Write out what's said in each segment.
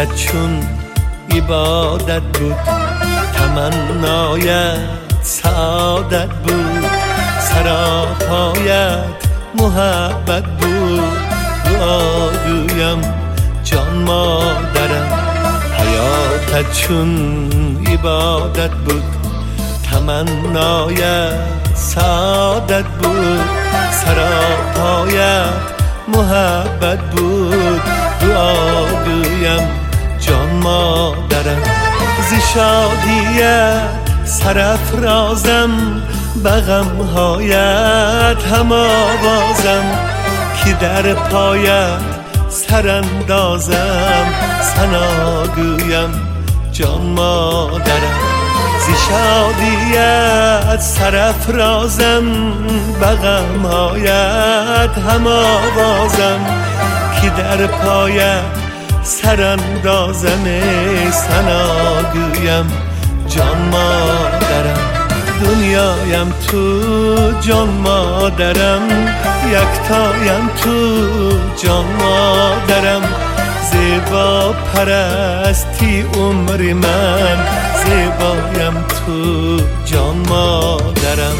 چون عبادت بود، تمنایت سعادت بود، سراپایت محبت بود. دعا گویم جان مادرم، حیاتت چون عبادت بود، تمنایت سعادت بود، سراپایت محبت بود. دعا گویم جان مادرم، ز شادیت سرافرازم، به غمهایت هم آوازم، که در پایت سراندازم، ثنا گویم جان مادرم. ز شادیت سرافرازم، به غمهایت هم آوازم، که در پایت سراندازم، ثنا گویم جان مادرم. دنیایم تو جان مادرم، یکتایم تو جان مادرم. زیبا پرستی عمر من، زیبایم تو جان مادرم.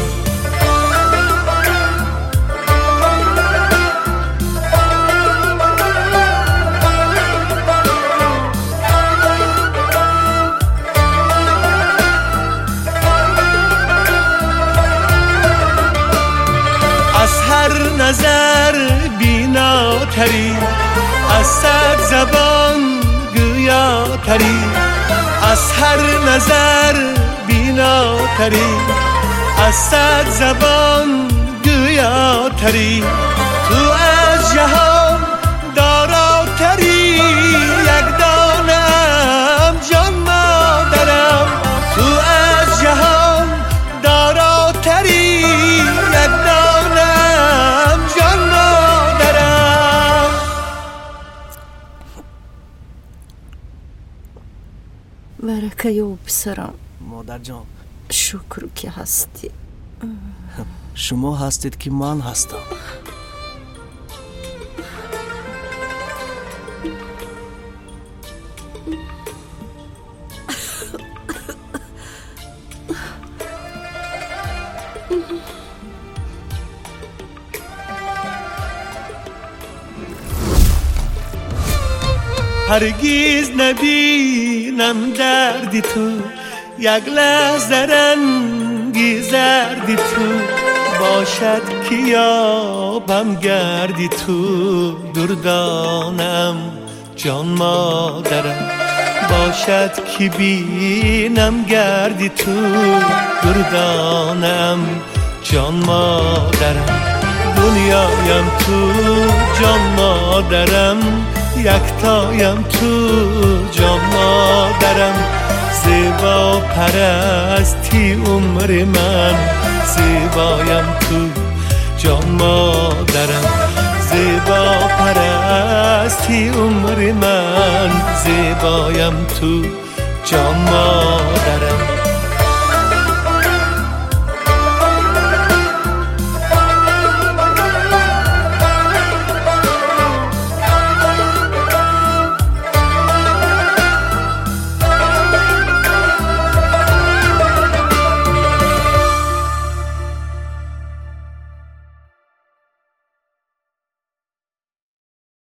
از هر نظر بیناتری، از صد زبان گویاتری، از هر نظر بیناتری، از صد زبان گویاتری. تو از جهان داراتری، یک دانم جان مادرم. تو از جهان داراتری، یک دانم جان مادرم. برکه و پسرم، مادر جان شکر که هستی. شما هستید که من هستم. هرگیز نبینم دردی تو، یک لحظه رنگی زردی تو، باشد که یابم گردی تو. دردانم جان مادرم، باشد که بینم گردی تو. دردانم جان مادرم، دنیایم تو جان مادرم، یکتایم تو جان مادرم. زیبا پرستی عمر من، زیبایم تو جان مادرم. زیبا پرستی عمر من، زیبایم تو جان مادرم.